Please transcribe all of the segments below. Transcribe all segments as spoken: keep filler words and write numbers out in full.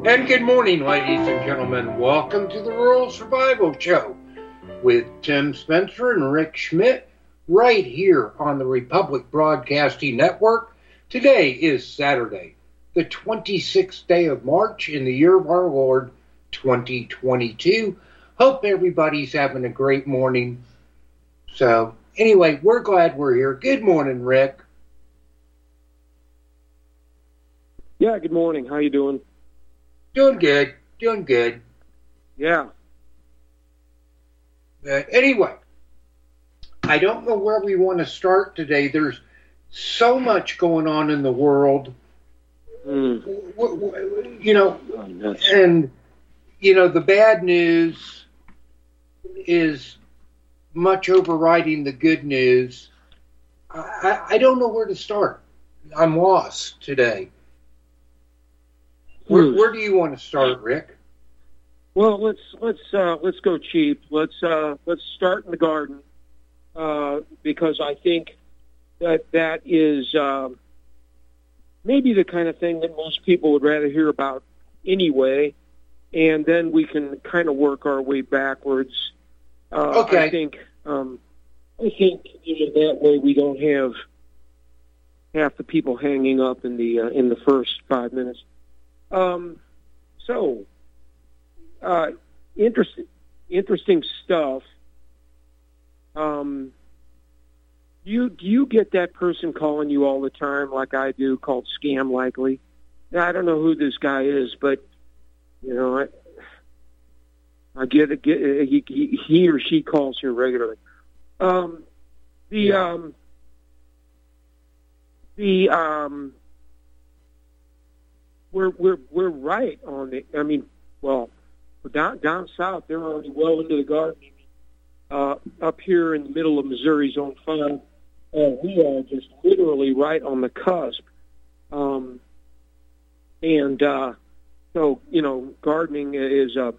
And good morning, ladies and gentlemen. Welcome to the Rural Survival Show with Tim Spencer and Rick Schmidt right here on the Republic Broadcasting Network. Today is Saturday, the twenty-sixth day of March in the year of our Lord, twenty twenty-two. Hope everybody's having a great morning. So, anyway, we're glad we're here. Good morning, Rick. Yeah, good morning. How you doing? Doing good. Doing good. Yeah. Uh, anyway, I don't know where we want to start today. There's so much going on in the world. Mm. W- w- you know, Oh, nuts. and, you know, the bad news is much overriding the good news. I, I, I don't know where to start. I'm lost today. Where, Hmm. where do you want to start, Rick? Well, let's let's uh, let's go cheap. Let's uh, let's start in the garden uh, because I think that that is um, maybe the kind of thing that most people would rather hear about anyway, and then we can kind of work our way backwards. Uh, Okay. I think um, I think you know, that way we don't have half the people hanging up in the uh, in the first five minutes. Um, so, uh, interesting, interesting stuff. Um, do you, do you get that person calling you all the time like I do called Scam Likely? Now, I don't know who this guy is, but, you know, I, I get it, get it, he, he, he or she calls here regularly. Um, the, Yeah. um, the, um, We're we're we're right on it. I mean, well, down down south, they're already well into the gardening. Uh, up here in the middle of Missouri Zone Five, uh, we are just literally right on the cusp. Um, and uh, so, you know, gardening is a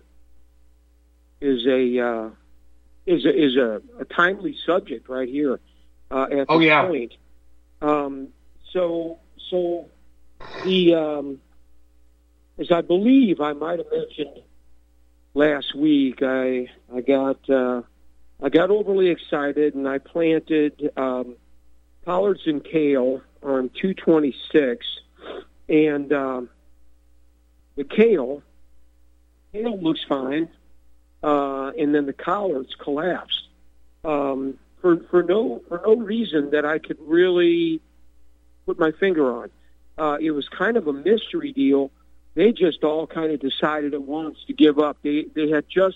is a uh, is a, is a, a timely subject right here uh, at Oh, this yeah. point. Um, so so the um, as I believe I might have mentioned last week, I I got uh, I got overly excited and I planted um, collards and kale on two twenty-six, and um, the kale kale looks fine, uh, and then the collards collapsed um, for for no for no reason that I could really put my finger on. Uh, it was kind of a mystery deal. They just all kind of decided at once to give up. They they had just,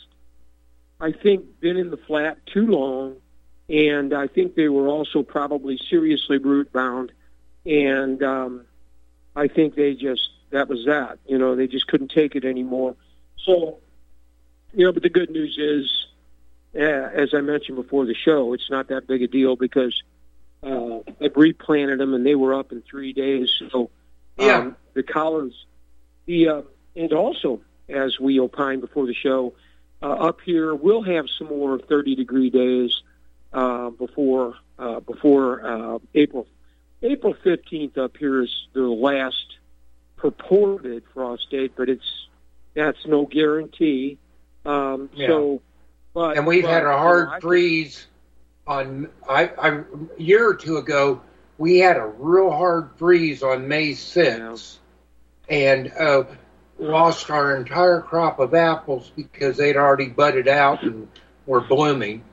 I think, been in the flat too long, and I think they were also probably seriously root bound, and um, I think they just, that was that. You know, they just couldn't take it anymore. So, you know, but the good news is, uh, as I mentioned before the show, it's not that big a deal because uh, I replanted them, and they were up in three days. So um, Yeah. the collards... The uh, and also, as we opined before the show, uh, up here we'll have some more thirty degree days uh, before uh, before uh, April April fifteenth. Up here is the last purported frost date, but it's that's no guarantee. Um, Yeah. So, but And we've but, had a you know, hard I- freeze on, I, I, a year or two ago, we had a real hard freeze on May sixth. And uh, lost our entire crop of apples because they'd already budded out and were blooming.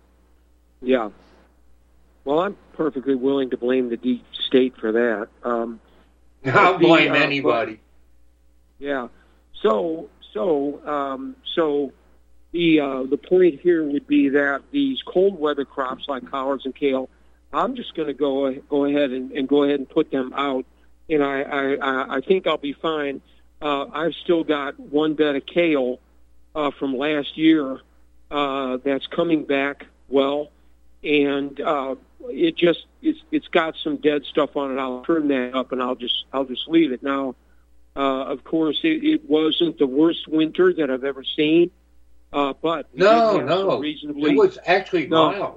Yeah. Well, I'm perfectly willing to blame the deep state for that. Um, I'll the, blame uh, anybody. Yeah. So so um, so the uh, the point here would be that these cold weather crops like collards and kale, I'm just going to go go ahead and, and go ahead and put them out, and I I, I think I'll be fine. Uh, I've still got one bed of kale uh, from last year uh, that's coming back well, and uh, it just it's it's got some dead stuff on it. I'll trim that up and I'll just I'll just leave it now. Uh, of course, it, it wasn't the worst winter that I've ever seen, uh, but we No, did have no, some reasonably. it was actually No. mild.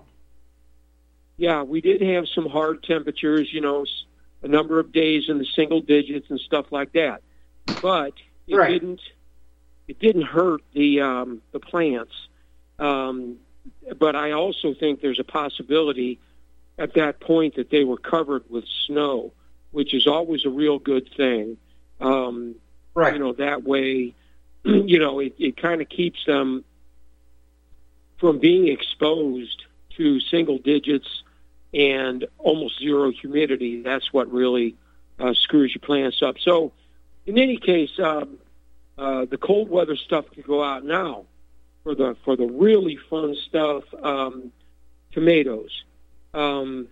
Yeah, we did have some hard temperatures. You know, s- a number of days in the single digits and stuff like that. But it right. didn't it didn't hurt the um, the plants. Um, but I also think there's a possibility at that point that they were covered with snow, which is always a real good thing. Um, right. You know, that way, you know, it, it kind of keeps them from being exposed to single digits and almost zero humidity. That's what really uh, screws your plants up. So, in any case, um, uh, the cold weather stuff can go out now for the for the really fun stuff. Um, tomatoes. Um,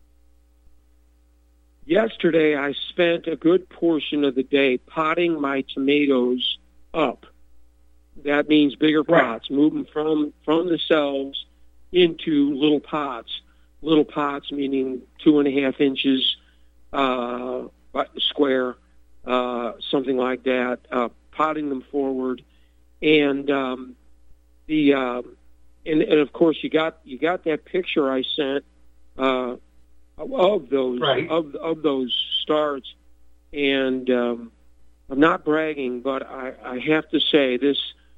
yesterday, I spent a good portion of the day potting my tomatoes up. That means bigger pots, right. move them from, from the cells into little pots. Little pots meaning two and a half inches uh, square, uh, something like that, uh, potting them forward. And um, the uh, and, and of course you got you got that picture I sent uh, of those right. of of those starts, and um, I'm not bragging, but I, I have to say this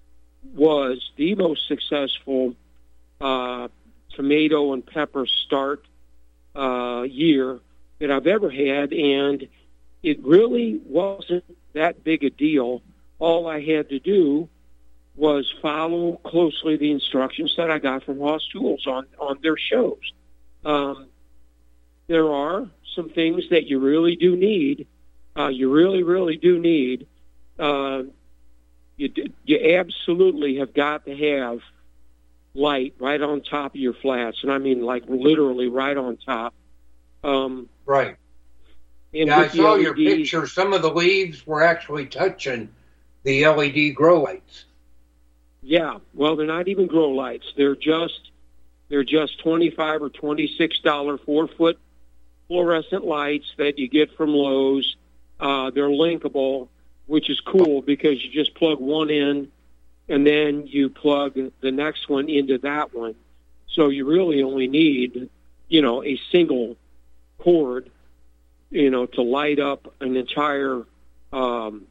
was the most successful uh, tomato and pepper start uh, year that I've ever had, and it really wasn't that big a deal. All I had to do was follow closely the instructions that I got from Ross Tools on, on their shows. Um, there are some things that you really do need. Uh, you really, really do need. Uh, you, you absolutely have got to have light right on top of your flats, and I mean like literally right on top. Um, right. And yeah, I saw L E Ds, your picture. Some of the leaves were actually touching the L E D grow lights. Yeah, well, they're not even grow lights. They're just they're just twenty-five or twenty-six dollar four foot fluorescent lights that you get from Lowe's. Uh, they're linkable, which is cool because you just plug one in, and then you plug the next one into that one. So you really only need, you know, a single cord, you know, to light up an entire um,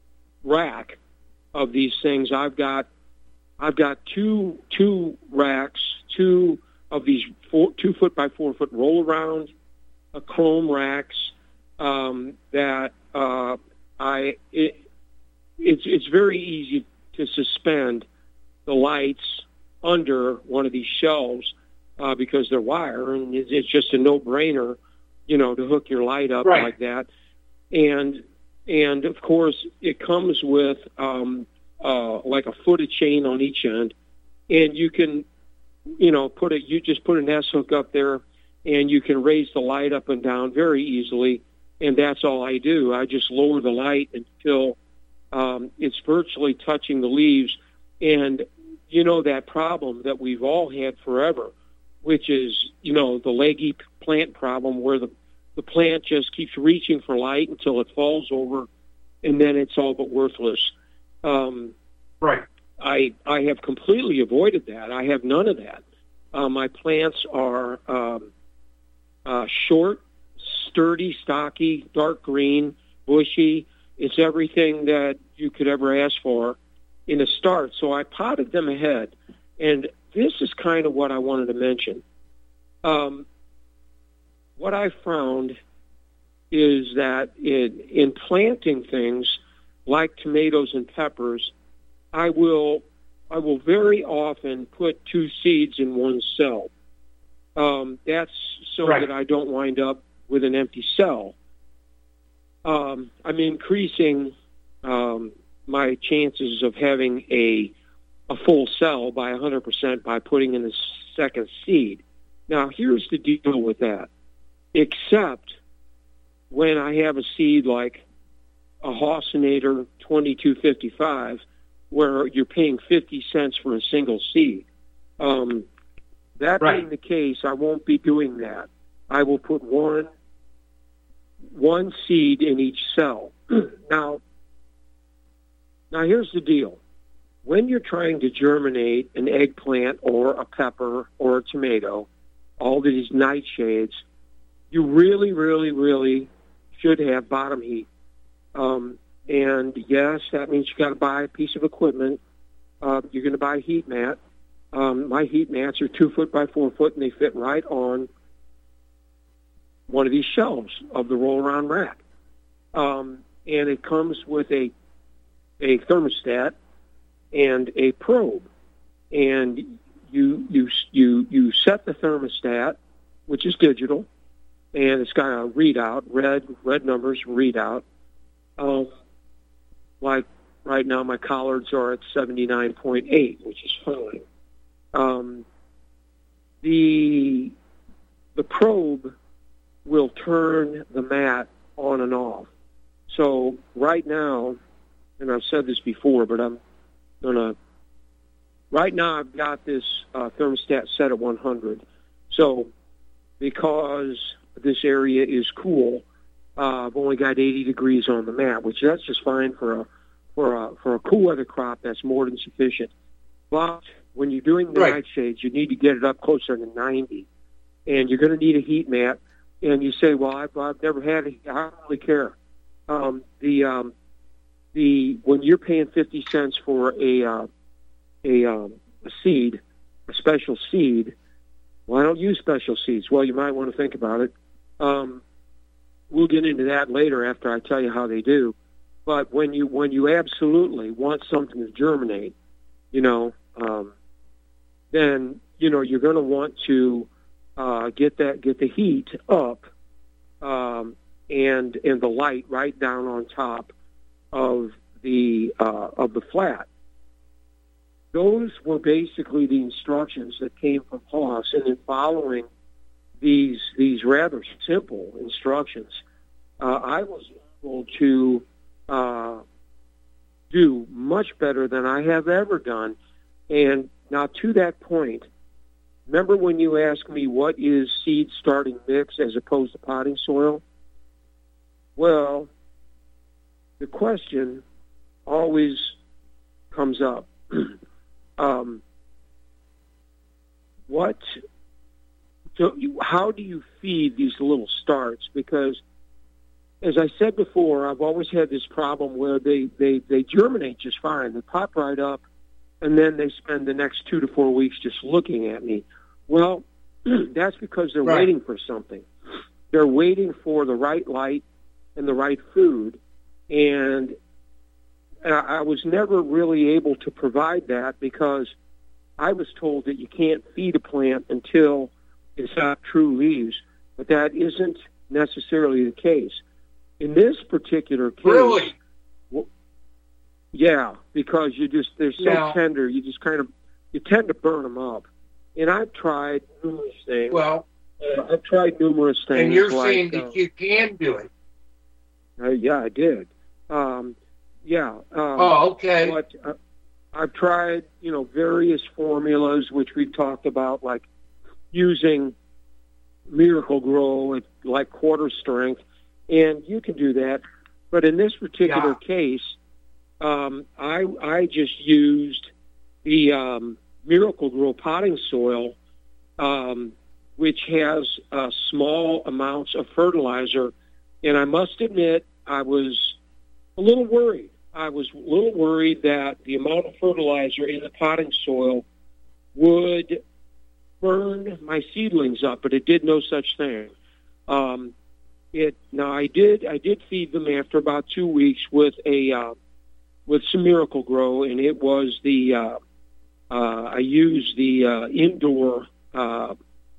rack of these things. I've got, I've got two two racks, two of these four, two foot by four foot roll around, uh, chrome racks um, that uh, I. It, it's it's very easy to suspend the lights under one of these shelves uh, because they're wire, and it's, it's just a no-brainer, you know, to hook your light up right. like that. And and of course, it comes with um, uh, like a foot of chain on each end, and you can, you know, put it. You just put an S hook up there, and you can raise the light up and down very easily. And that's all I do. I just lower the light until um, it's virtually touching the leaves. And you know that problem that we've all had forever, which is, you know, the leggy plant problem where the the plant just keeps reaching for light until it falls over, and then it's all but worthless. Um, right. I I have completely avoided that. I have none of that. Uh, my plants are um, uh, short, sturdy, stocky, dark green, bushy. It's everything that you could ever ask for in a start. So I potted them ahead, and this is kind of what I wanted to mention. Um, what I found is that in, in planting things like tomatoes and peppers, I will I will very often put two seeds in one cell. Um, that's so right. that I don't wind up with an empty cell. Um, I'm increasing um, my chances of having a a full cell by one hundred percent by putting in the second seed. Now, here's the deal with that. Except when I have a seed like a Hausenator twenty-two fifty-five, where you're paying fifty cents for a single seed. Um, that right. being the case, I won't be doing that. I will put one one seed in each cell. now, now here's the deal. When you're trying to germinate an eggplant or a pepper or a tomato, all these nightshades, you really, really, really should have bottom heat. Um, and yes, that means you got to buy a piece of equipment. Uh, you're going to buy a heat mat. Um, my heat mats are two foot by four foot, and they fit right on one of these shelves of the roll-around rack. Um, and it comes with a a thermostat and a probe, and you you you you set the thermostat, which is digital, and it's got a readout, red red numbers readout. Um, like right now, my collards are at seventy-nine point eight, which is fine. Um, the the probe will turn the mat on and off. So right now, and I've said this before, but I'm gonna. Right now, I've got this uh, thermostat set at one hundred. So because this area is cool, uh, I've only got eighty degrees on the mat, which that's just fine for a for a for a cool weather crop. That's more than sufficient. But when you're doing the Right. nightshades, you need to get it up closer to ninety, and you're going to need a heat mat. And you say, "Well, I've, I've never had a. I don't really care." Um, the um, the when you're paying fifty cents for a uh, a, um, a seed, a special seed. Well, I don't use special seeds. Well, you might want to think about it. Um, we'll get into that later after I tell you how they do. But when you when you absolutely want something to germinate, you know, um, then you know you're going to want to uh, get that get the heat up um, and and the light right down on top of the uh, of the flat. Those were basically the instructions that came from Haas, and in following these these rather simple instructions, uh, I was able to uh, do much better than I have ever done. And now to that point, remember when you asked me what is seed starting mix as opposed to potting soil? Well, the question always comes up. Um, what, so you, how do you feed these little starts? Because, as I said before, I've always had this problem where they, they, they germinate just fine. They pop right up, and then they spend the next two to four weeks just looking at me. Well, that's because they're Right. waiting for something. They're waiting for the right light and the right food, and I was never really able to provide that because I was told that you can't feed a plant until it's got true leaves, but that isn't necessarily the case. In this particular case, Really? well, yeah, because you just they're so Now- tender, you just kind of you tend to burn them up. And I've tried numerous things. Well, Uh, I've tried numerous things. and you're like, saying uh, that you can do it. uh, yeah, I did. Um, yeah. Um, Oh, okay. But uh, I've tried, you know, various formulas which we've talked about, like using Miracle Grow at like quarter strength, and you can do that. But in this particular Yeah. case, um, I I just used the um, Miracle Grow potting soil, um, which has uh, small amounts of fertilizer, and I must admit I was a little worried. I was a little worried that the amount of fertilizer in the potting soil would burn my seedlings up, but it did no such thing. Um, it now I did I did feed them after about two weeks with a uh, with some Miracle Grow, and it was the uh, uh, I used the uh, indoor uh,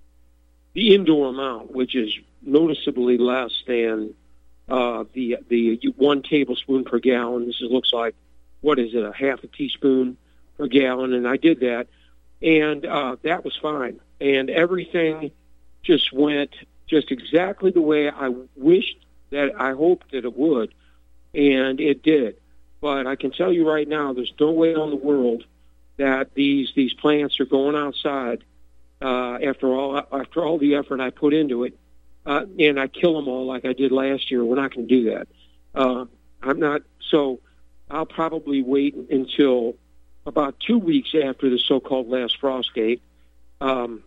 the indoor amount, which is noticeably less than uh, the the one tablespoon per gallon. This is, looks like, what is it, a half a teaspoon per gallon, and I did that, and uh, that was fine. And everything just went just exactly the way I wished that I hoped that it would, and it did. But I can tell you right now, there's no way in the world that these these plants are going outside uh, after all after all the effort I put into it. Uh, and I kill them all like I did last year. We're not going to do that. Uh, I'm not. So I'll probably wait until about two weeks after the so-called last frost date, um,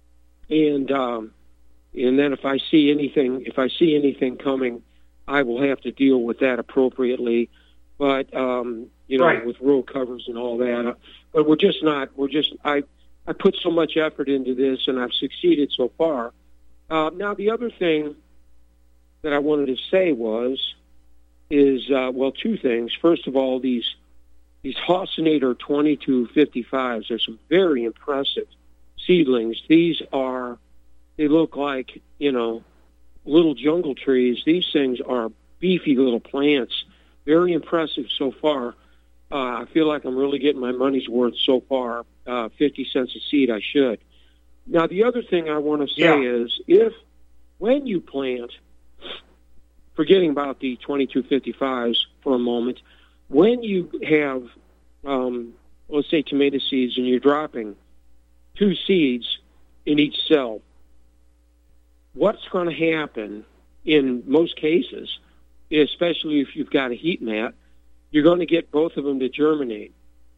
and um, and then if I see anything, if I see anything coming, I will have to deal with that appropriately. but um, you know, right. with row covers and all that. But we're just not. We're just. I I put so much effort into this, and I've succeeded so far. Uh, now, the other thing that I wanted to say was, is uh, well, two things. First of all, these these Haussenator twenty-two fifty-fives are some very impressive seedlings. These are. They look like, you know, little jungle trees. These things are beefy little plants. Very impressive so far. Uh, I feel like I'm really getting my money's worth so far. Uh, fifty cents a seed, I should. Now, the other thing I want to say yeah. is, if, when you plant, forgetting about the twenty-two fifty-fives for a moment, when you have, um, let's say, tomato seeds, and you're dropping two seeds in each cell, what's going to happen in most cases, especially if you've got a heat mat, you're going to get both of them to germinate.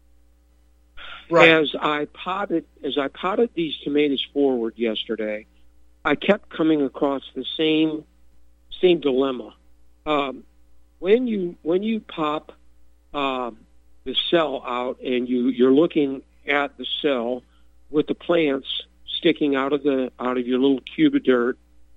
Right. As I potted, as I potted these tomatoes forward yesterday, I kept coming across the same same dilemma. Um, when you when you pop uh, the cell out and you you're looking at the cell with the plants sticking out of the out of your little cube of dirt.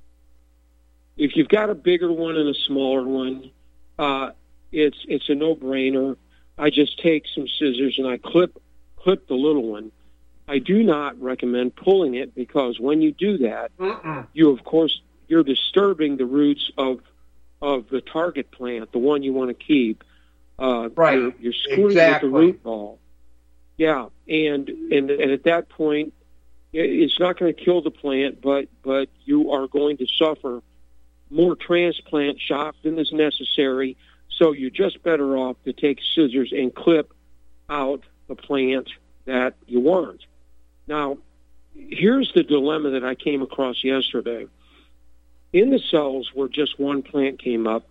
If you've got a bigger one and a smaller one, uh, it's it's a no-brainer. I just take some scissors and I clip clip the little one. I do not recommend pulling it, because when you do that, Mm-mm. you of course you're disturbing the roots of of the target plant, the one you want to keep. Uh, right. You're, you're screwing exactly. with the root ball. Yeah, and and and at that point, it's not going to kill the plant, but but you are going to suffer more transplant shock than is necessary. So you're just better off to take scissors and clip out the plant that you want. Now, here's the dilemma that I came across yesterday. In the cells where just one plant came up,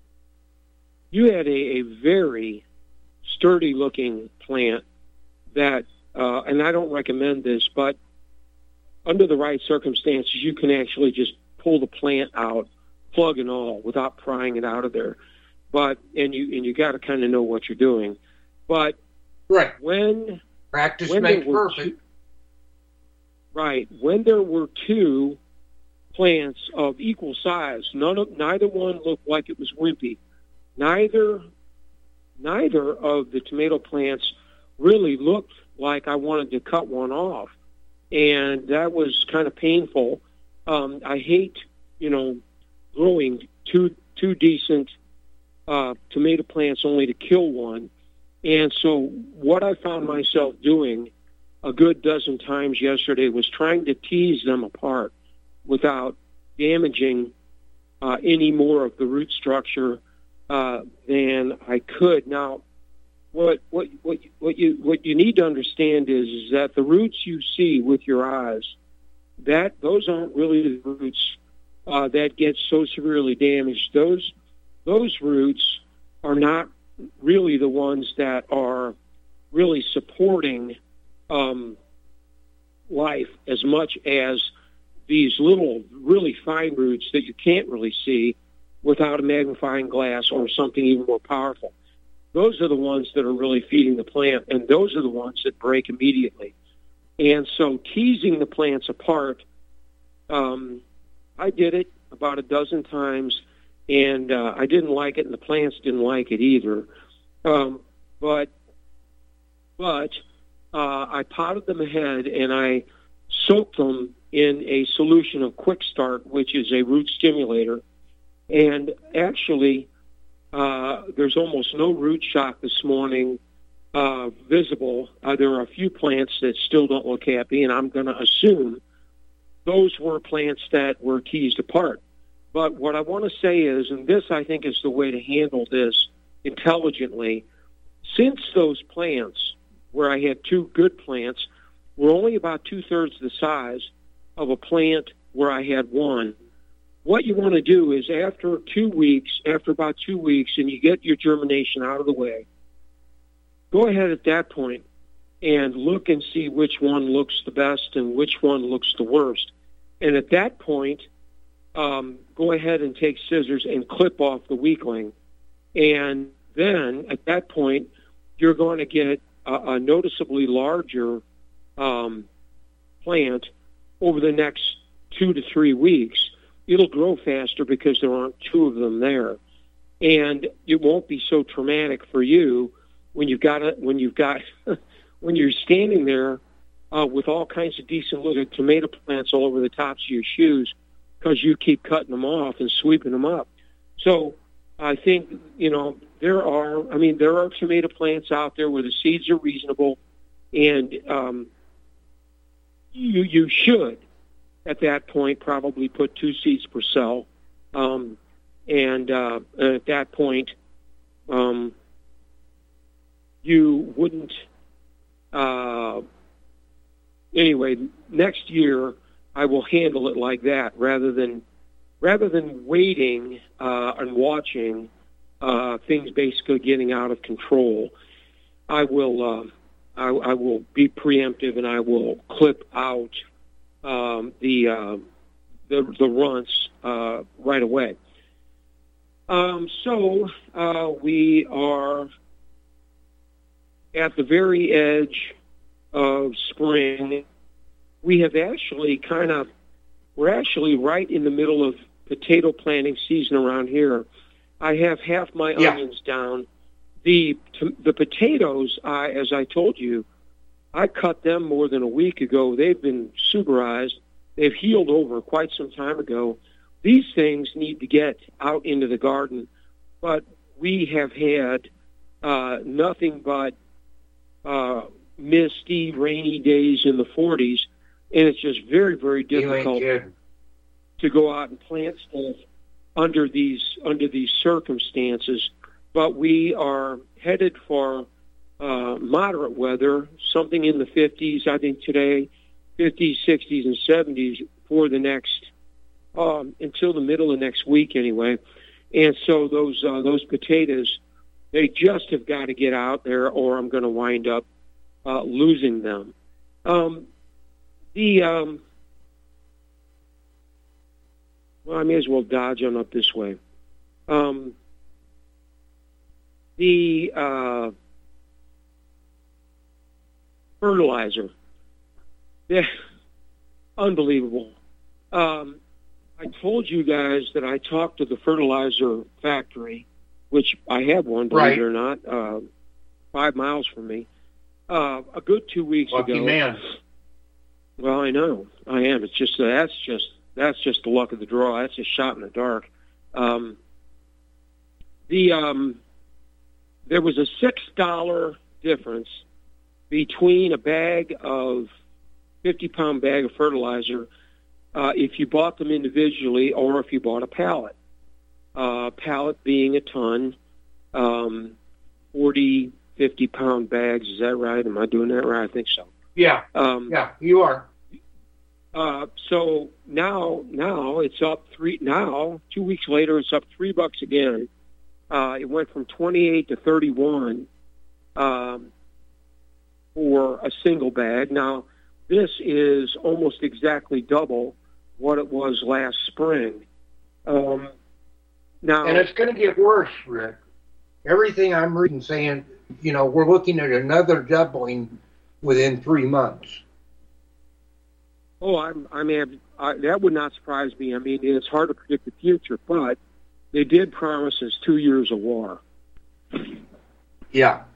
you had a, a very sturdy-looking plant that, uh, and I don't recommend this, but under the right circumstances, you can actually just pull the plant out, plug and all, without prying it out of there. But and you and you got to kind of know what you're doing. But right when practice when makes there were perfect. Two, right when there were two plants of equal size, none of neither one looked like it was wimpy. Neither neither of the tomato plants really looked like I wanted to cut one off, and that was kind of painful. Um, I hate, you know, growing two two decent uh, tomato plants only to kill one. And so what I found myself doing a good dozen times yesterday was trying to tease them apart without damaging uh, any more of the root structure uh, than I could. Now, what what what what you what you need to understand is is that the roots you see with your eyes, that those aren't really the roots uh, that get so severely damaged. Those those roots are not really the ones that are really supporting um, life as much as these little really fine roots that you can't really see without a magnifying glass or something even more powerful. Those are the ones that are really feeding the plant, and those are the ones that break immediately. And so teasing the plants apart, um, I did it about a dozen times, and uh, I didn't like it, and the plants didn't like it either. Um, but but uh, I potted them ahead, and I soaked them in a solution of Quick Start, which is a root stimulator. And actually, uh, there's almost no root shock this morning uh, visible. Uh, there are a few plants that still don't look happy, and I'm going to assume those were plants that were teased apart. But what I want to say is, and this I think is the way to handle this intelligently, since those plants, where I had two good plants, were only about two-thirds the size of a plant where I had one, what you want to do is after two weeks, after about two weeks, and you get your germination out of the way, go ahead at that point and look and see which one looks the best and which one looks the worst. And at that point, um, go ahead and take scissors and clip off the weakling. And then at that point, you're going to get a, a noticeably larger um, plant over the next two to three weeks. It'll grow faster because there aren't two of them there, and it won't be so traumatic for you when you've got a, when you've got when you're standing there uh, with all kinds of decent looking tomato plants all over the tops of your shoes because you keep cutting them off and sweeping them up. So I think, you know, there are, I mean, there are tomato plants out there where the seeds are reasonable, and um, you you should, at that point, probably put two seeds per cell. Um, and uh, at that point, um, you wouldn't, uh, anyway, next year I will handle it like that rather than rather than waiting uh, and watching uh, things basically getting out of control. I will uh, I, I will be preemptive, and I will clip out um, the, uh, the the runts uh, right away. Um, so uh, we are at the very edge of spring. We have actually kind of we're actually right in the middle of potato planting season around here. I have half my yeah. onions down. The the potatoes, I, as I told you, I cut them more than a week ago. They've been suberized. They've healed over quite some time ago. These things need to get out into the garden, but we have had uh, nothing but uh, misty, rainy days in the forties, and it's just very, very difficult to go out and plant stuff under these under these circumstances. But we are headed for uh, moderate weather, something in the fifties, I think today, fifties, sixties, and seventies for the next, um, until the middle of next week anyway. And so those uh, those potatoes, they just have got to get out there, or I'm going to wind up uh, losing them. Um, the um, well, I may as well dodge on up this way. Um, the uh, fertilizer, yeah, unbelievable. Um, I told you guys that I talked to the fertilizer factory, which I have one, believe right. it or not, uh, five miles from me, uh, a good two weeks Lucky ago. Lucky man. Well, I know. I am. It's just, uh, that's just, that's just the luck of the draw. That's a shot in the dark. Um, the, um, there was a six dollar difference between a bag of fifty pound bag of fertilizer uh, if you bought them individually or if you bought a pallet. Uh, pallet being a ton, um, forty, fifty pound bags. Is that right? Am I doing that right? I think so. Yeah. Um, yeah, you are. Uh, so now, now it's up three. Now, two weeks later, it's up three bucks again. Uh, it went from twenty-eight to thirty-one um, for a single bag. Now, this is almost exactly double what it was last spring. Um, now, and it's going to get worse, Rick. Everything I'm reading saying, you know, we're looking at another doubling within three months. Oh, I'm, I mean, I, that would not surprise me. I mean, it's hard to predict the future, but they did promise us two years of war. Yeah.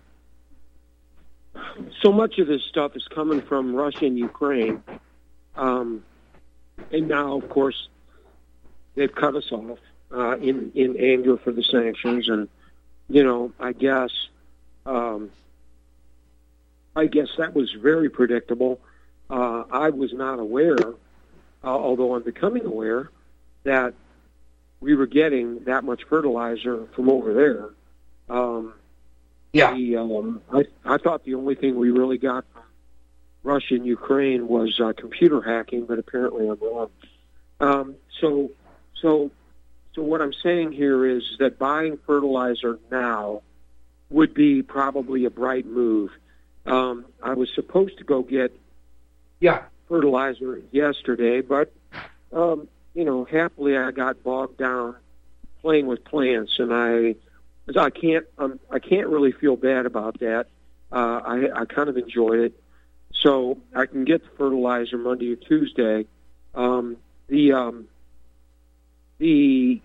So much of this stuff is coming from Russia and Ukraine. Um, and now, of course, they've cut us off uh, in, in anger for the sanctions. And, you know, I guess, um, I guess that was very predictable. Uh, I was not aware, uh, although I'm becoming aware, that we were getting that much fertilizer from over there. Um, yeah. The, um, I, I thought the only thing we really got from Russia and Ukraine was uh, computer hacking, but apparently I'm wrong. Um, so, so, so what I'm saying here is that buying fertilizer now would be probably a bright move. Um, I was supposed to go get Yeah. fertilizer yesterday, but, um, you know, happily I got bogged down playing with plants, and I I can't um, I can't really feel bad about that. Uh, I I kind of enjoy it, so I can get the fertilizer Monday or Tuesday. Um, the um, the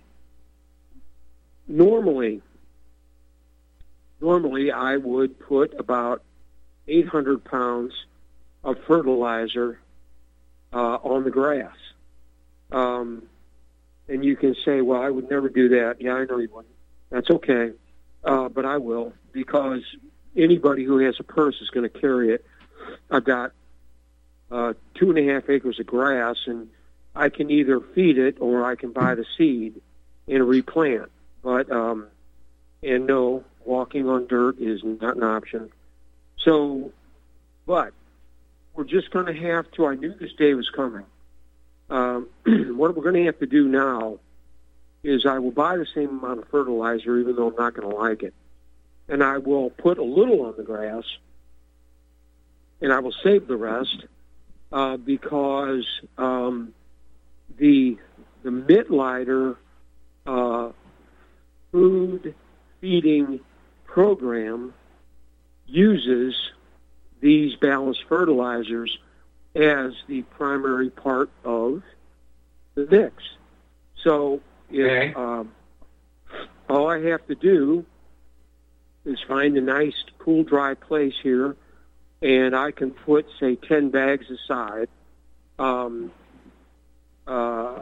normally normally I would put about eight hundred pounds of fertilizer uh, on the grass. Um, and you can say, well, I would never do that. Yeah, I know you wouldn't. That's okay. Uh, but I will, because anybody who has a purse is going to carry it. I've got uh, two and a half acres of grass, and I can either feed it or I can buy the seed and replant. But, um, and no, walking on dirt is not an option. So, but we're just going to have to, I knew this day was coming. Um, what we're going to have to do now is I will buy the same amount of fertilizer, even though I'm not going to like it. And I will put a little on the grass, and I will save the rest uh, because um, the the Mittleider uh, food feeding program uses these balanced fertilizers as the primary part of the mix. So if, okay. um, all I have to do is find a nice, cool, dry place here, and I can put, say, ten bags aside, um, uh,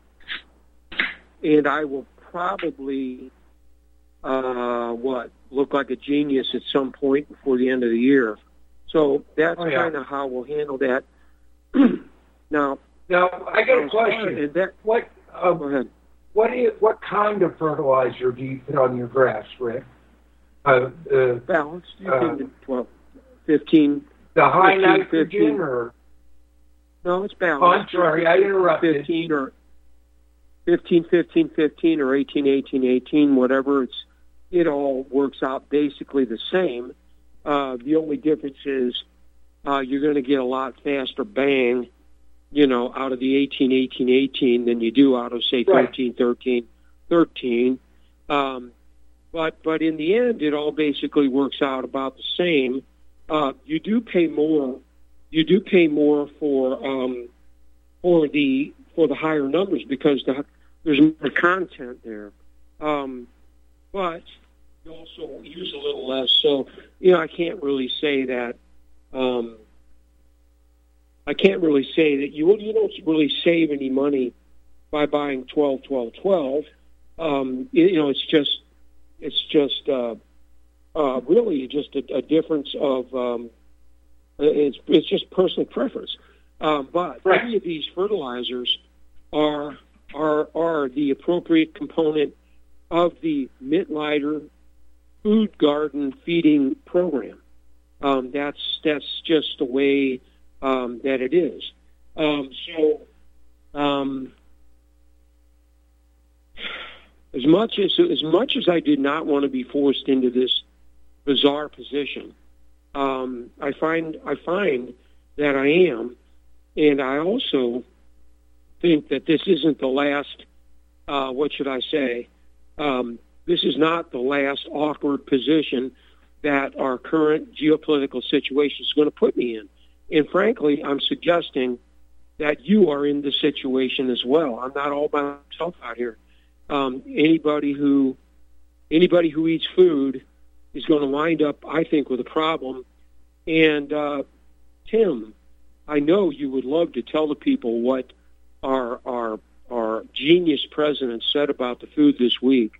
and I will probably, uh, what, look like a genius at some point before the end of the year. So that's oh, yeah. kind of how we'll handle that. now, now I got a question. That, what? Uh, go ahead. What is what kind of fertilizer do you put on your grass, Rick? Uh, uh, Balanced. You uh, can twelve, fifteen. The high fifteen, nitrogen, fifteen. Or no, it's balanced. Oh, I'm sorry, I interrupted. Fifteen or fifteen, fifteen, fifteen, or eighteen, eighteen, eighteen. Whatever. It's it all works out basically the same. Uh, the only difference is uh, you're going to get a lot faster bang, you know, out of the eighteen, eighteen, eighteen than you do out of, say, thirteen, thirteen, thirteen. Um, but but in the end, it all basically works out about the same. Uh, you do pay more. You do pay more for um, for the for the higher numbers because the, there's more content there. Um, but you also use a little less. So, you know, I can't really say that. Um, I can't really say that you you don't really save any money by buying twelve, twelve, twelve. Um, you know, it's just it's just uh, uh, really just a, a difference of um, it's it's just personal preference. Um, but right. Any of these fertilizers are are are the appropriate component of the Mittleider food garden feeding program. Um, that's that's just the way um, that it is. Um, so, um, as much as as much as I did not want to be forced into this bizarre position, um, I find I find that I am, and I also think that this isn't the last. Uh, what should I say? Um, This is not the last awkward position that our current geopolitical situation is going to put me in. And frankly, I'm suggesting that you are in the situation as well. I'm not all by myself out here. Um, anybody who anybody who eats food is going to wind up, I think, with a problem. And uh, Tim, I know you would love to tell the people what our our our genius president said about the food this week.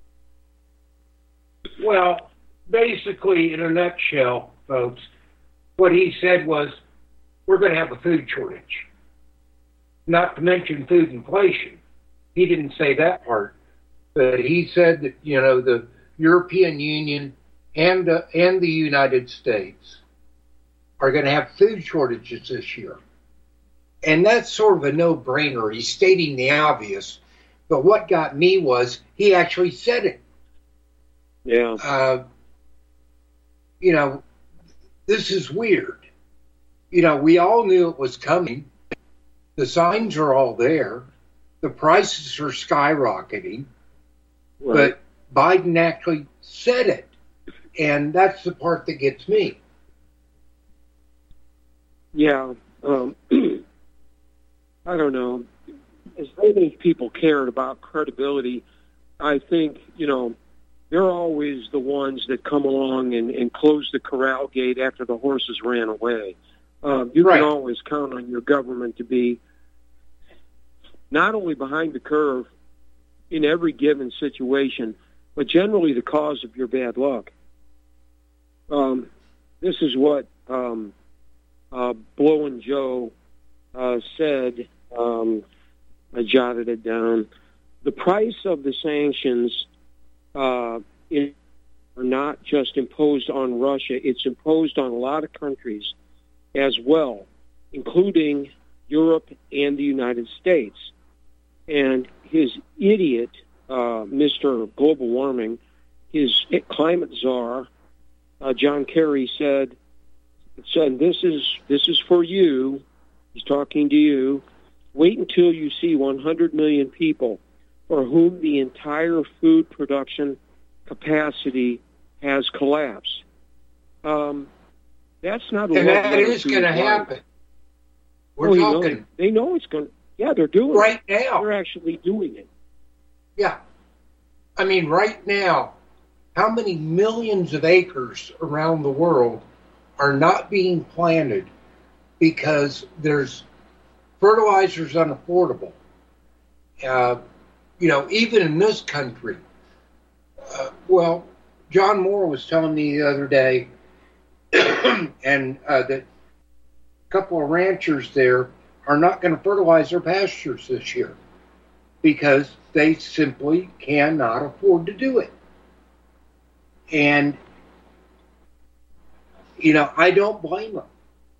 Well, basically, in a nutshell, folks, what he said was, we're going to have a food shortage. Not to mention food inflation. He didn't say that part. But he said that, you know, the European Union and, uh, and the United States are going to have food shortages this year. And that's sort of a no-brainer. He's stating the obvious. But what got me was he actually said it. Yeah. Uh, you know, this is weird. You know, we all knew it was coming. The signs are all there. The prices are skyrocketing. Right. But Biden actually said it. And that's the part that gets me. Yeah. Um, I don't know. As many people cared about credibility, I think, you know, they're always the ones that come along and, and close the corral gate after the horses ran away. Um, you right. can always count on your government to be not only behind the curve in every given situation, but generally the cause of your bad luck. Um, this is what um, uh, Blowin' Joe uh, said. Um, I jotted it down. The price of the sanctions uh, in, are not just imposed on Russia. It's imposed on a lot of countries as well, including Europe and the United States. And his idiot, uh, Mister Global Warming, his climate czar, uh, John Kerry, said, said, this is this is for you. He's talking to you. Wait until you see one hundred million people for whom the entire food production capacity has collapsed. Um, that's not a and that is going to happen. We're oh, talking. You know, they know it's going. Yeah, they're doing right it. now. They're actually doing it. Yeah, I mean, right now, how many millions of acres around the world are not being planted because there's fertilizer's unaffordable. Uh, you know, even in this country. Uh, well, John Moore was telling me the other day, and uh, that a couple of ranchers there are not going to fertilize their pastures this year because they simply cannot afford to do it. And, you know, I don't blame them.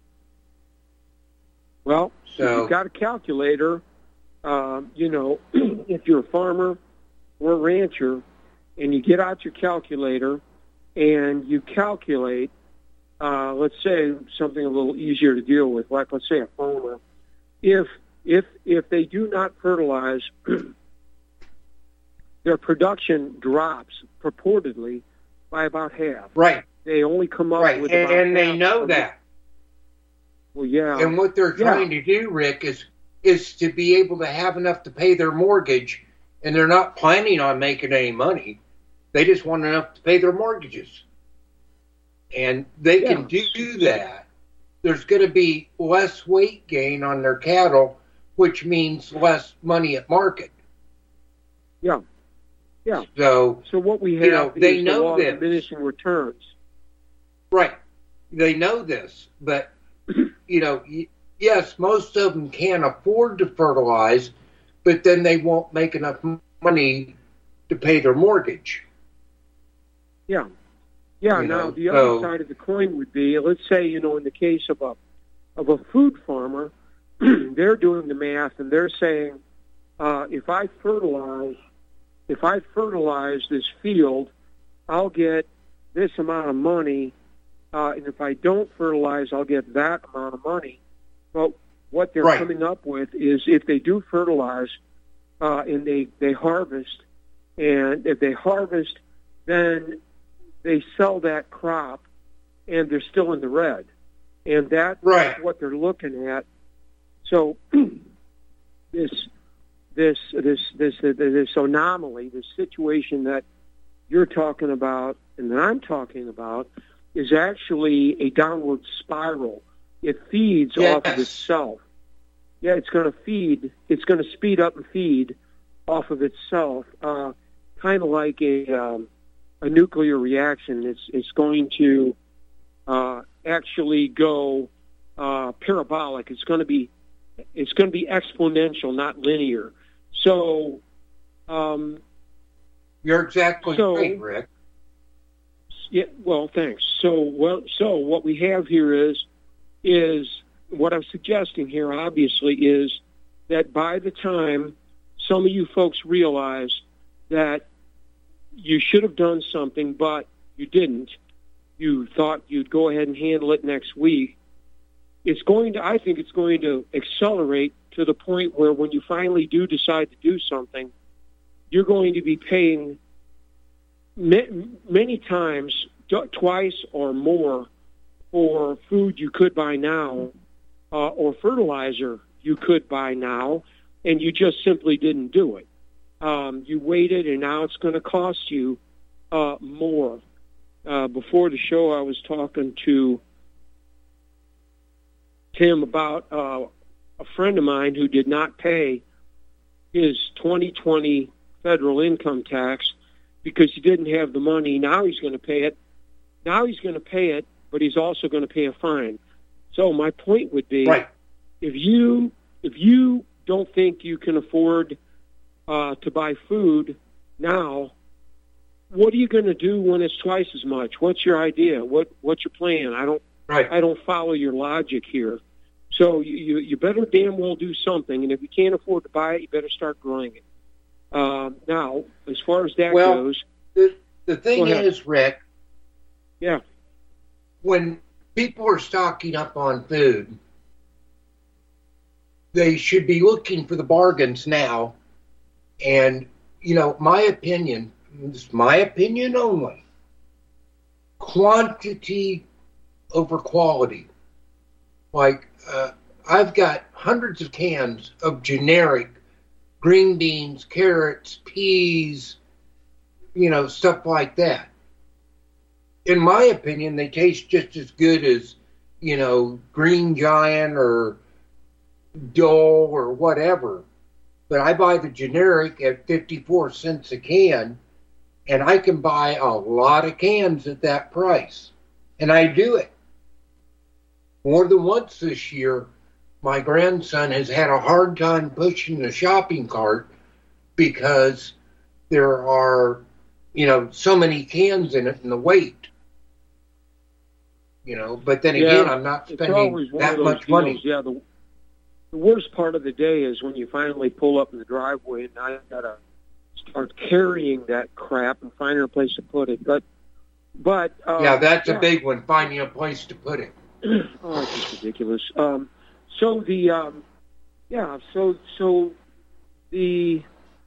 Well, so, if you've got a calculator, uh, you know, if you're a farmer or a rancher, and you get out your calculator and you calculate, uh, let's say something a little easier to deal with, like let's say a farmer, if if if they do not fertilize, their production drops purportedly by about half. Right. They only come up right. with and, about and they half know that. Well, yeah. And what they're trying yeah. to do, Rick, is is to be able to have enough to pay their mortgage, and they're not planning on making any money. They just want enough to pay their mortgages. And they yeah. can do that. There's going to be less weight gain on their cattle, which means less money at market. Yeah. Yeah. So, so what we have you know, is they the know law this. of diminishing returns. Right. They know this, but, you know, yes, most of them can afford to fertilize, but then they won't make enough money to pay their mortgage. Yeah. Yeah, you now know, the so, other side of the coin would be, let's say, you know, in the case of a of a food farmer, they're doing the math and they're saying, uh, if I fertilize, if I fertilize this field, I'll get this amount of money, uh, and if I don't fertilize, I'll get that amount of money. But what they're right. coming up with is if they do fertilize uh, and they, they harvest, and if they harvest, then they sell that crop and they're still in the red. And that's right. what they're looking at. So this this this this this anomaly, this situation that you're talking about and that I'm talking about is actually a downward spiral. It feeds yes. off of itself. Yeah, it's going to feed. It's going to speed up and feed off of itself, uh, kind of like a um, a nuclear reaction. It's it's going to uh, actually go uh, parabolic. It's going to be it's going to be exponential, not linear. So, um, you're exactly so, right, Rick. Yeah. Well, thanks. So, well, so what we have here is is what I'm suggesting here. Obviously, is that by the time some of you folks realize that you should have done something, but you didn't. You thought you'd go ahead and handle it next week. It's going to, I think it's going to accelerate to the point where when you finally do decide to do something, you're going to be paying many times, twice or more, for food you could buy now uh, or fertilizer you could buy now, and you just simply didn't do it. Um, you waited, and now it's going to cost you uh, more. Uh, before the show, I was talking to Tim about uh, a friend of mine who did not pay his twenty twenty federal income tax because he didn't have the money. Now he's going to pay it. Now he's going to pay it, but he's also going to pay a fine. So my point would be, right. if you if you don't think you can afford uh, to buy food now, what are you going to do when it's twice as much? What's your idea? What what's your plan? I don't right. I don't follow your logic here. So you you better damn well do something, and if you can't afford to buy it, you better start growing it. Uh, now, as far as that well, goes, the the thing is, Rick. Yeah. When people are stocking up on food, they should be looking for the bargains now. And, you know, my opinion, this is my opinion only, quantity over quality. Like, uh, I've got hundreds of cans of generic green beans, carrots, peas, you know, stuff like that. In my opinion, they taste just as good as, you know, Green Giant or Dole or whatever. But I buy the generic at fifty-four cents a can, and I can buy a lot of cans at that price. And I do it. More than once this year, my grandson has had a hard time pushing the shopping cart because there are, you know, so many cans in it and the weight. You know, but then again, yeah, I'm not spending that much deals. money. Yeah, the, the worst part of the day is when you finally pull up in the driveway and I gotta start carrying that crap and finding a place to put it. But, but uh, yeah, that's yeah. a big one. Finding a place to put it. Oh, it's just ridiculous. Um, so the um, yeah, so so the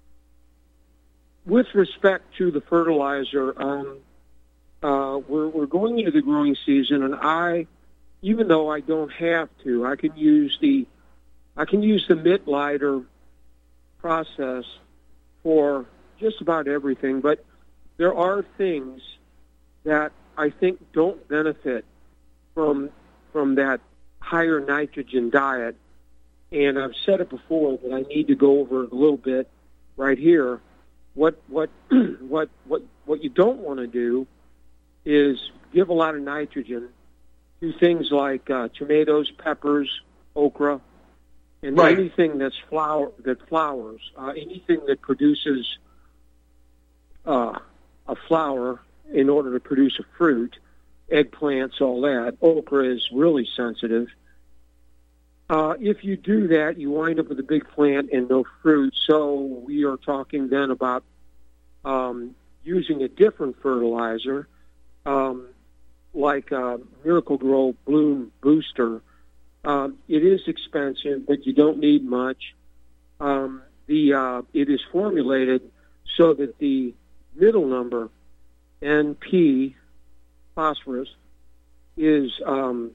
with respect to the fertilizer. Um, Uh, we're we're going into the growing season, and I, even though I don't have to, I can use the, I can use the Mittleider process for just about everything. But there are things that I think don't benefit from from that higher nitrogen diet, and I've said it before, but I need to go over it a little bit right here. What what what what what you don't want to do is give a lot of nitrogen to things like uh, tomatoes, peppers, okra, and right. anything that's flower that flowers, uh, anything that produces uh, a flower in order to produce a fruit, eggplants, all that. Okra is really sensitive. Uh, if you do that, you wind up with a big plant and no fruit. So we are talking then about um, using a different fertilizer. Um, like uh, Miracle-Gro Bloom Booster. Um, it is expensive, but you don't need much. Um, the uh, it is formulated so that the middle number, N P, phosphorus, is um,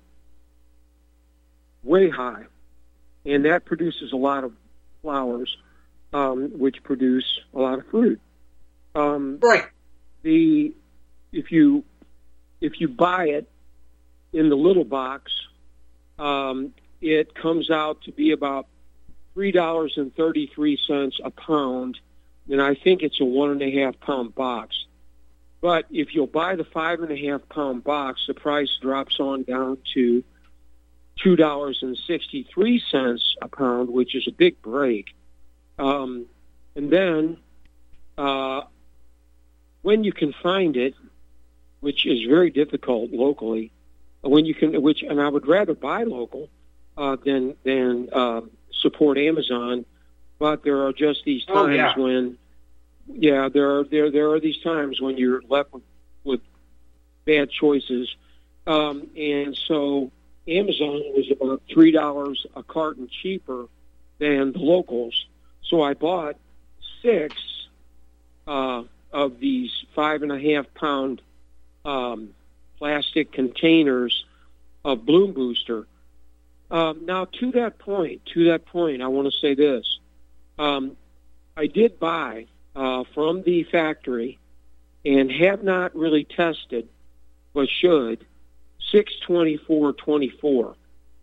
way high, and that produces a lot of flowers, um, which produce a lot of fruit. Um, right. The if you If you buy it in the little box, um, it comes out to be about three dollars and thirty-three cents a pound, and I think it's a one and a half pound box. But if you'll buy the five and a half pound box, the price drops on down to two dollars and sixty-three cents a pound, which is a big break. Um, and then uh, when you can find it, which is very difficult locally, when you can, which, and I would rather buy local uh, than than uh, support Amazon, but there are just these times oh, yeah. when, yeah, there are there there are these times when you're left with, with bad choices, um, and so Amazon was about three dollars a carton cheaper than the locals, so I bought six uh, of these five and a half pound um, plastic containers of Bloom Booster. Um, now, to that point, to that point, I want to say this. Um, I did buy uh, from the factory and have not really tested, but should, six twenty-four twenty-four.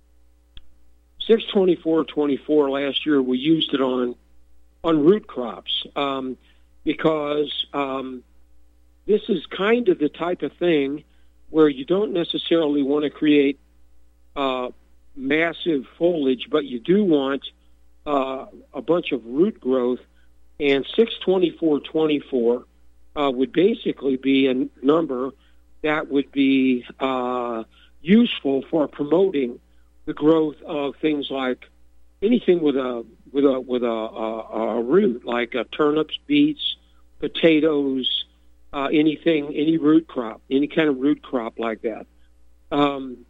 six twenty-four twenty-four last year, we used it on on root crops um, because um, this is kind of the type of thing where you don't necessarily want to create uh, massive foliage, but you do want uh, a bunch of root growth. And six twenty-four twenty-four uh, would basically be a number that would be uh, useful for promoting the growth of things like anything with a with a with a, a, a root, like uh, turnips, beets, potatoes, uh, anything, any root crop, any kind of root crop like that. Um,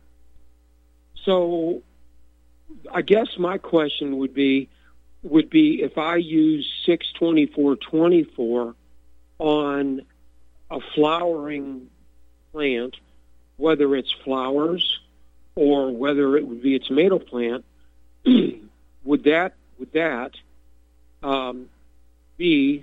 so, I guess my question would be would be if I use six twenty-four twenty-four on a flowering plant, whether it's flowers or whether it would be a tomato plant, would that would that um, be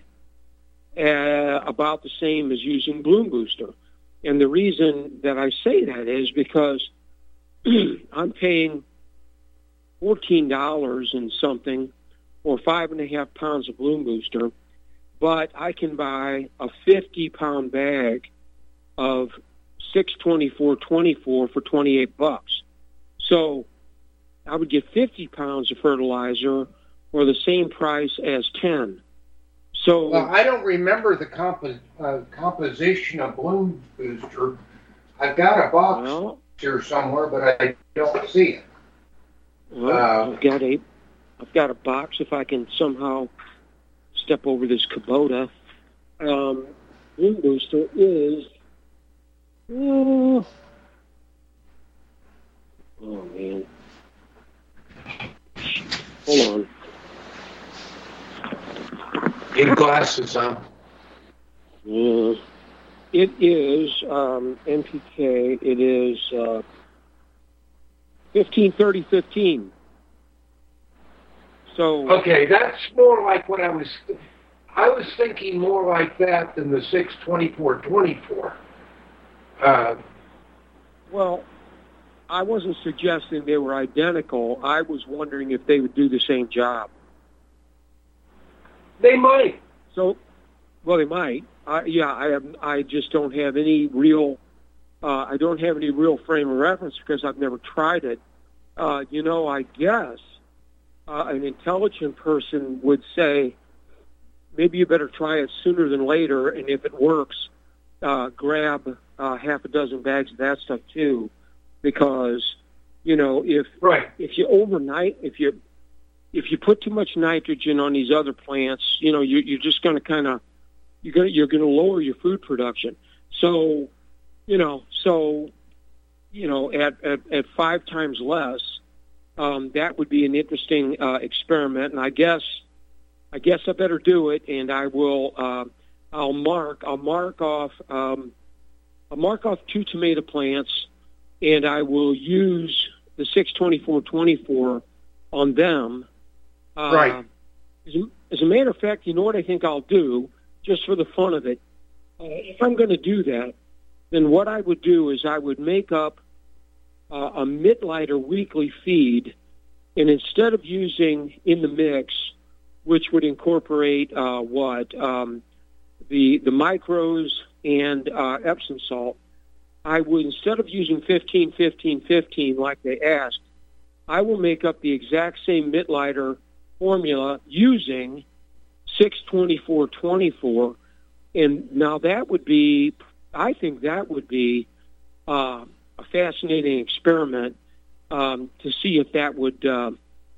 uh, about the same as using Bloom Booster? And the reason that I say that is because I'm paying fourteen dollars and something for five and a half pounds of Bloom Booster, but I can buy a fifty pound bag of six twenty-four twenty-four for twenty-eight bucks. So I would get fifty pounds of fertilizer for the same price as ten. So well, I don't remember the compo- uh, composition of Bloom Booster. I've got a box well, here somewhere, but I don't see it. Well, uh, I've got a, I've got a box. If I can somehow step over this Kubota, um, Bloom Booster is. Uh, oh man, hold on. Get glasses on. Uh, it is um, N P K. It is uh, fifteen thirty fifteen. So okay, that's more like what I was. I was thinking more like that than the six twenty-four twenty-four. Uh, well, I wasn't suggesting they were identical. I was wondering if they would do the same job. They might. So, well, they might. I, yeah, I have. I just don't have any real. Uh, I don't have any real frame of reference because I've never tried it. Uh, you know, I guess uh, an intelligent person would say, maybe you better try it sooner than later, and if it works, uh, grab uh, half a dozen bags of that stuff too, because you know if right. if you overnight if you if you put too much nitrogen on these other plants, you know you, you're just going to kind of you're going you're going to lower your food production. So you know so you know at at, at five times less, um, that would be an interesting uh, experiment, and I guess. I guess I better do it, and I will. Uh, I'll mark. I'll mark off. Um, I'll mark off two tomato plants, and I will use the six twenty-four twenty-four on them. Uh, right. As a, as a matter of fact, you know what I think I'll do, just for the fun of it. Uh, if I'm going to do that, then what I would do is I would make up uh, a Mittleiter weekly feed, and instead of using in the mix, which would incorporate uh, what um, the the micros and uh, Epsom salt, I would, instead of using fifteen fifteen fifteen like they asked, I will make up the exact same Mittleiter formula using six twenty-four twenty-four, and now that would be, I think that would be uh, a fascinating experiment um, to see if that would. Uh,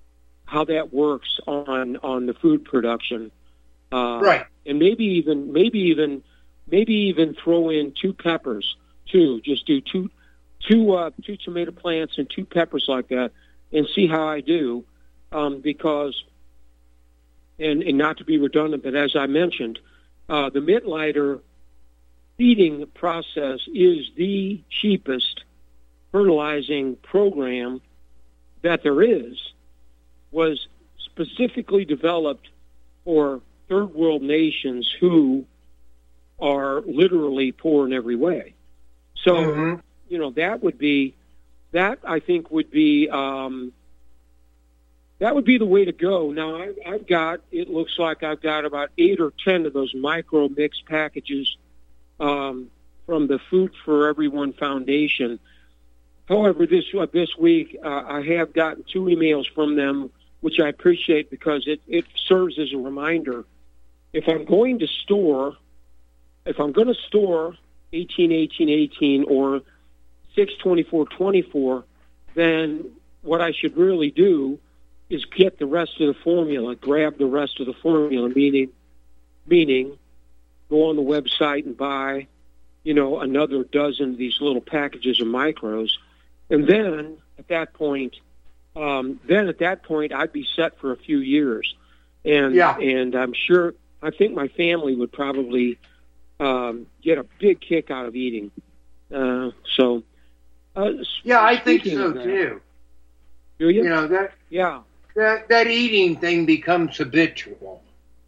how that works on, on the food production. Uh, right. And maybe even, maybe even, maybe even throw in two peppers too. Just do two, two, uh, two tomato plants and two peppers like that and see how I do. Um, because, and, and not to be redundant, but as I mentioned, uh, the Mittleiter feeding process is the cheapest fertilizing program that there is, was specifically developed for third world nations who are literally poor in every way. So, mm-hmm. you know, that would be, that I think would be, um, that would be the way to go. Now, I, I've got, it looks like I've got about eight or ten of those micro mix packages um, from the Food for Everyone Foundation. However, this uh, this week, uh, I have gotten two emails from them, which I appreciate because it, it serves as a reminder. If I'm going to store, if I'm going to store eighteen eighteen eighteen or six twenty-four twenty-four, then what I should really do is get the rest of the formula, grab the rest of the formula, meaning, meaning go on the website and buy, you know, another dozen of these little packages of micros. And then at that point, um, then at that point, I'd be set for a few years. And, yeah. and I'm sure, I think my family would probably um, get a big kick out of eating. Uh, so, uh, yeah, I think so that, too. Do you? You know, that, yeah. That that eating thing becomes habitual.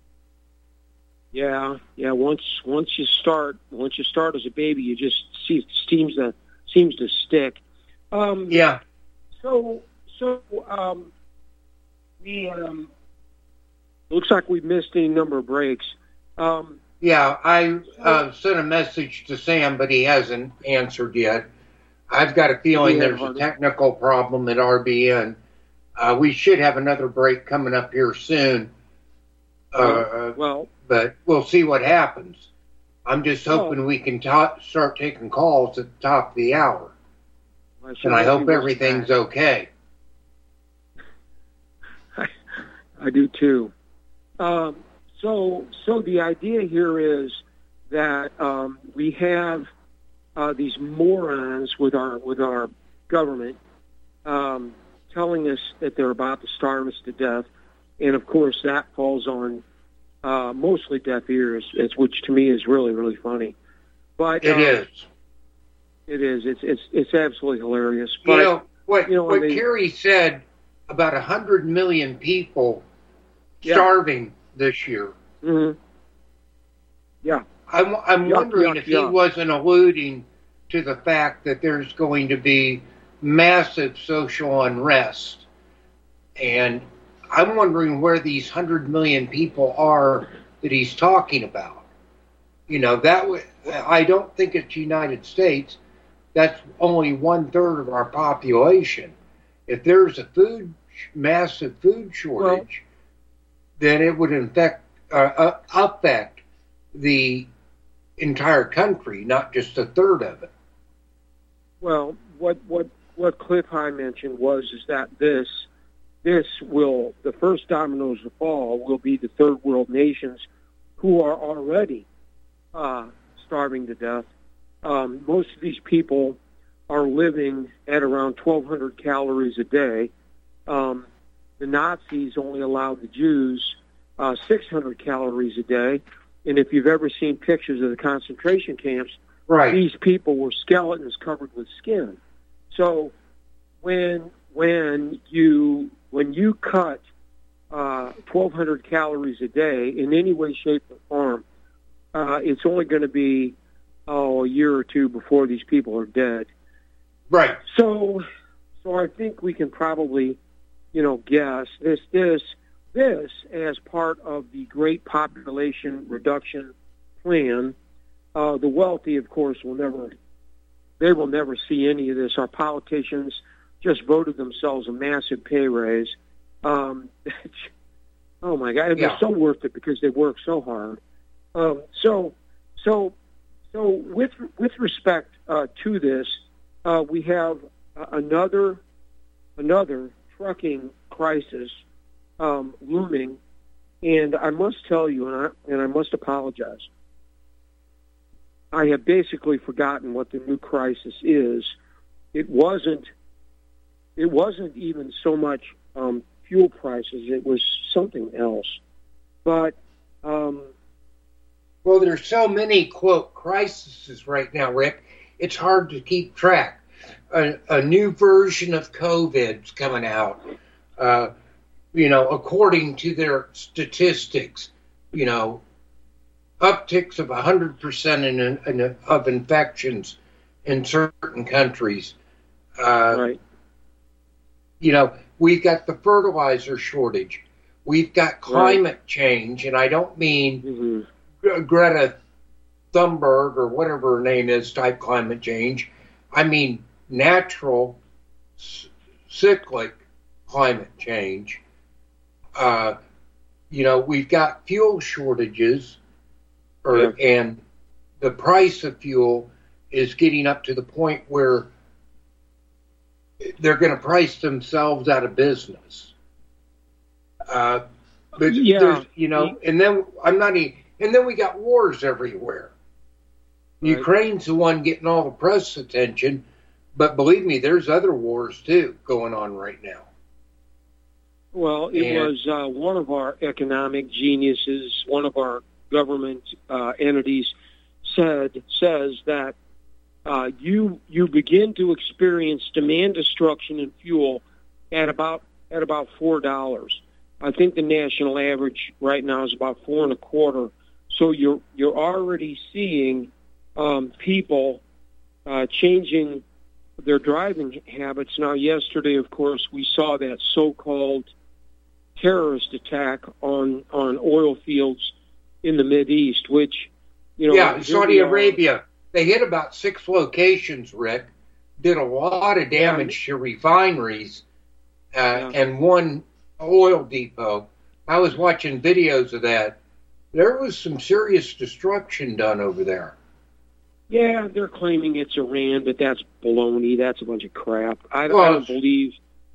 Yeah, yeah. Once once you start, once you start as a baby, you just see it seems to seems to stick. Um, yeah. So so um, we um, looks like we've missed any number of breaks. Um, yeah, I uh, sent a message to Sam, but he hasn't answered yet. I've got a feeling there's a technical problem at R B N. Uh, we should have another break coming up here soon. Uh, well, but we'll see what happens. I'm just hoping well, we can ta- start taking calls at the top of the hour. I and I hope everything's okay. I, I do too. Um, so, so the idea here is that um, we have uh, these morons with our with our government. Um, telling us that they're about to starve us to death. And, of course, that falls on uh, mostly deaf ears, which to me is really, really funny. But It uh, is. It is. It's it's it's absolutely hilarious. But, you know, what, you know, what they, Kerry said about one hundred million people yeah. starving this year. Mm-hmm. Yeah. I'm, I'm yuck, wondering yuck, if yuck. he wasn't alluding to the fact that there's going to be massive social unrest. And I'm wondering where these one hundred million people are that he's talking about. You know, that w- I don't think it's the United States. That's only one-third of our population. If there's a food, massive food shortage, well, then it would infect, uh, affect the entire country, not just a third of it. Well, what what what Cliff High mentioned was is that this this will the first dominoes to fall will be the third world nations who are already uh, starving to death. Um, most of these people are living at around twelve hundred calories a day. Um, the Nazis only allowed the Jews uh, six hundred calories a day. And if you've ever seen pictures of the concentration camps, right. these people were skeletons covered with skin. So when when you when you cut uh, twelve hundred calories a day in any way, shape, or form, uh, it's only going to be oh, a year or two before these people are dead. Right. So, so I think we can probably, you know, guess this this this as part of the Great Population Reduction Plan. Uh, the wealthy, of course, will never. They will never see any of this. Our politicians just voted themselves a massive pay raise. Um, oh my God, and yeah. they're so worth it because they work so hard. Um, so, so, so with with respect uh, to this, uh, we have uh, another another trucking crisis um, looming, and I must tell you, and I and I must apologize. I have basically forgotten what the new crisis is. It wasn't. It wasn't even so much um, fuel prices. It was something else. But um, Well, there's so many, quote, crises right now, Rick, it's hard to keep track. A, a new version of COVID's coming out. Uh, you know, according to their statistics, you know, upticks of one hundred percent in, in, of infections in certain countries. Uh, right. You know, we've got the fertilizer shortage. We've got climate right. change, and I don't mean mm-hmm. Greta Thunberg or whatever her name is type climate change. I mean natural, c- cyclic climate change. Uh, you know, we've got fuel shortages, or yeah. and the price of fuel is getting up to the point where they're going to price themselves out of business. Uh, but yeah. there's, you know, and then I'm not even, and then we got wars everywhere. Right. Ukraine's the one getting all the press attention, but believe me, there's other wars too going on right now. Well, it and, was uh, one of our economic geniuses, one of our government uh, entities said says that uh, you you begin to experience demand destruction in fuel at about at about four dollars. I think the national average right now is about four and a quarter. So you're you're already seeing um, people uh, changing their driving habits. Now, yesterday, of course, we saw that so-called terrorist attack on, on oil fields in the Mideast, which, you know... Yeah, Saudi Arabia. They hit about six locations, Rick, did a lot of damage yeah. to refineries uh, yeah. and one oil depot. I was watching videos of that. There was some serious destruction done over there. Yeah, they're claiming it's Iran, but that's baloney. That's a bunch of crap. I, well, I don't believe...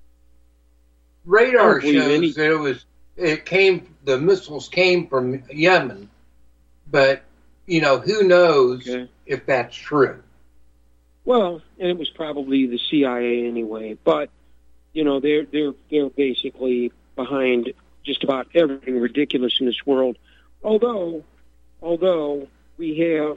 Radar shows any... that it was, it came, the missiles came from Yemen, but, you know, who knows okay. if that's true. Well, and it was probably the C I A anyway, but, you know, they're, they're, they're basically behind just about everything ridiculous in this world. Although, although we have,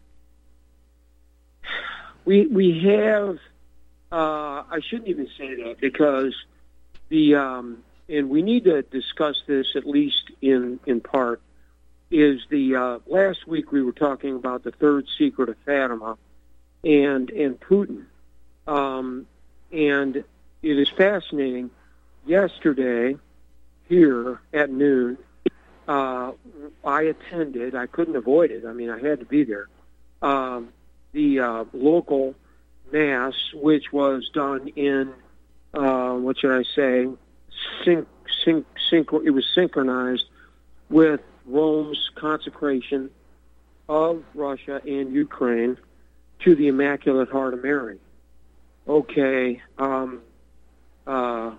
we, we have, uh, I shouldn't even say that because The um, and we need to discuss this at least in, in part, is the uh, last week we were talking about the third secret of Fatima and and Putin. Um, and it is fascinating. Yesterday, here at noon, uh, I attended, I couldn't avoid it, I mean, I had to be there, um, the uh, local mass, which was done in Uh, what should I say? Sync, sync, sync, it was synchronized with Rome's consecration of Russia and Ukraine to the Immaculate Heart of Mary. Okay. Um, uh,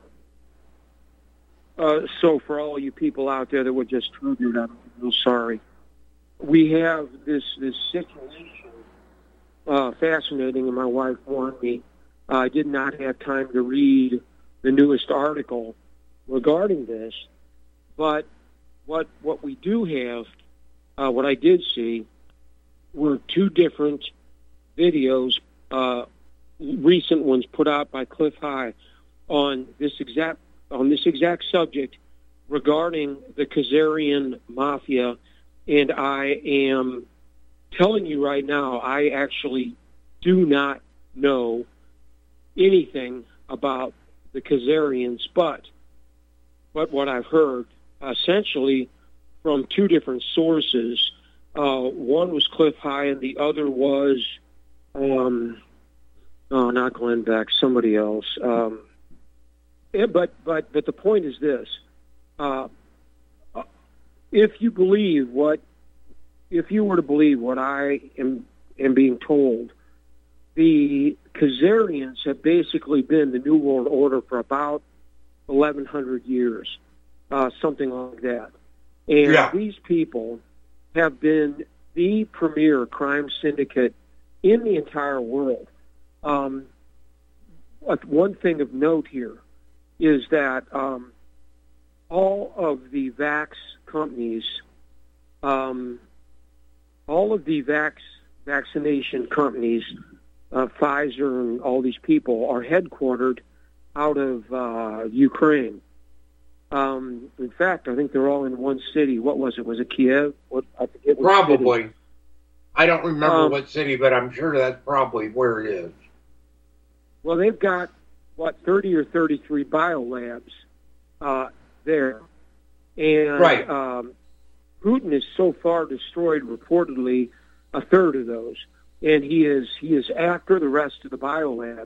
uh, so for all you people out there that were just triggered, I'm real sorry. We have this this situation uh, fascinating, and my wife warned me. I did not have time to read the newest article regarding this, but what what we do have, uh, what I did see, were two different videos, uh, recent ones put out by Cliff High on this exact on this exact subject regarding the Khazarian mafia, and I am telling you right now, I actually do not know anything about the Khazarians, but but what I've heard essentially from two different sources, uh, one was Cliff High and the other was, um, oh, not Glenn Beck, somebody else. Um, yeah, but but but the point is this: uh, if you believe what, if you were to believe what I am am being told, the Khazarians have basically been the New World Order for about eleven hundred years, uh, something like that. And yeah. these people have been the premier crime syndicate in the entire world. Um, one thing of note here is that um, all of the vax companies um, all of the vac- vaccination companies, uh, Pfizer and all these people, are headquartered out of uh, Ukraine. Um, in fact, I think they're all in one city. What was it? Was it Kiev? What, I forget what Probably. city. I don't remember Um, what city, but I'm sure that's probably where it is. Well, they've got, what, thirty or thirty-three biolabs uh, there. And Right. um, Putin has so far destroyed, reportedly, a third of those. And he is he is after the rest of the biolabs.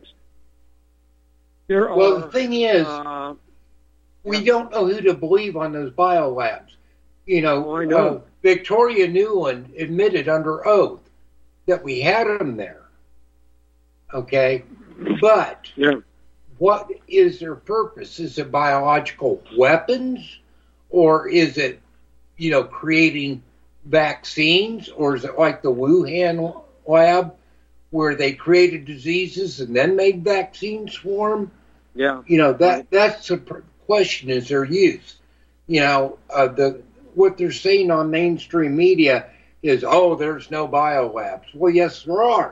There are, Well, the thing is, uh, we don't know who to believe on those biolabs. You know, Oh, I know. Uh, Victoria Nuland admitted under oath that we had them there. Okay? But yeah. what is their purpose? Is it biological weapons? Or is it, you know, creating vaccines? Or is it like the Wuhan lab where they created diseases and then made vaccines for them? Yeah. You know, that Right. that's the pr- question, is their use. You know, uh, the what they're saying on mainstream media is, oh, there's no biolabs. Well, yes, there are.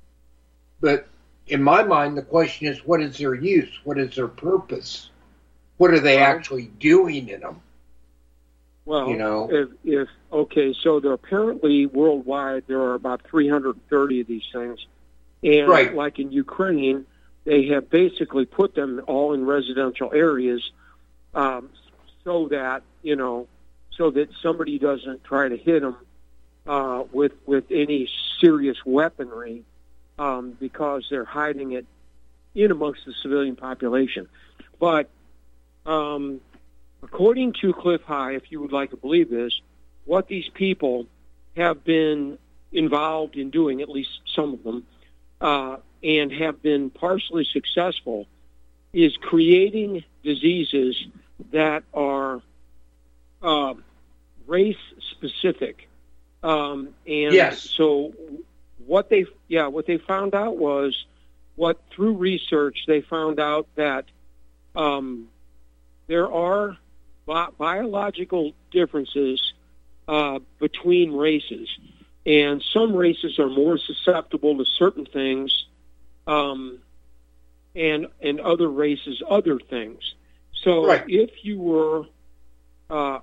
But in my mind, the question is, what is their use? What is their purpose? What are they Well, actually doing in them? Well, You know. if, if okay, so there apparently worldwide there are about three hundred thirty of these things, and Right. like in Ukraine, they have basically put them all in residential areas, um, so that you know, so that somebody doesn't try to hit them uh, with with any serious weaponry, um, because they're hiding it in amongst the civilian population. But um, according to Cliff High, if you would like to believe this, what these people have been involved in doing, at least some of them, uh, and have been partially successful, is creating diseases that are uh, race-specific. Um, and Yes. so what they, yeah, what they found out was, what through research they found out that um, there are bi- biological differences uh, between races, and some races are more susceptible to certain things, um, and and other races other things. So Right. if you were uh,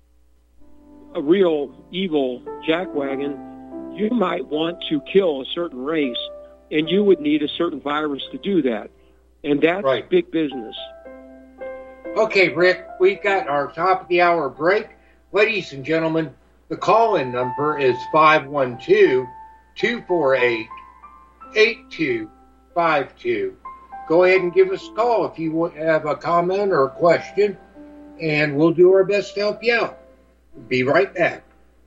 a real evil jackwagon, you might want to kill a certain race, and you would need a certain virus to do that, and that's Right. big business. Okay, Rick, we've got our top of the hour break. Ladies and gentlemen, the call-in number is five one two, two four eight, eight two five two. Go ahead and give us a call if you have a comment or a question, and we'll do our best to help you out. Be right back.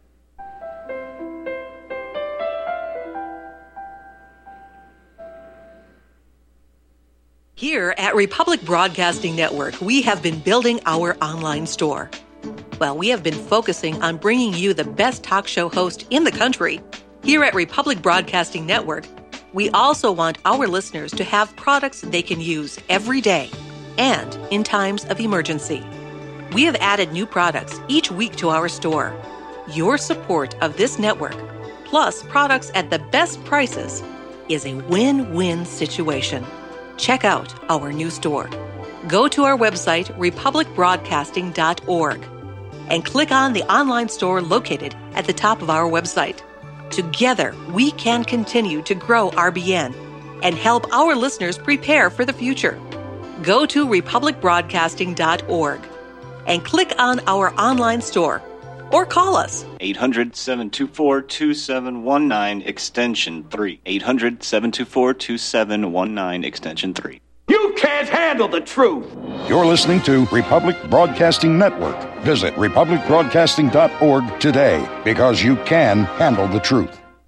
Here at Republic Broadcasting Network, we have been building our online store. Well, we have been focusing on bringing you the best talk show host in the country. Here at Republic Broadcasting Network, we also want our listeners to have products they can use every day and in times of emergency. We have added new products each week to our store. Your support of this network, plus products at the best prices, is a win-win situation. Check out our new store. Go to our website, republic broadcasting dot org, and click on the online store located at the top of our website. Together, we can continue to grow R B N and help our listeners prepare for the future. Go to republic broadcasting dot org and click on our online store or call us. eight hundred, seven two four, two seven one nine, extension three. eight hundred, seven two four, two seven one nine, extension three. You can't handle the truth. You're listening to Republic Broadcasting Network. Visit republic broadcasting dot org today, because you can handle the truth.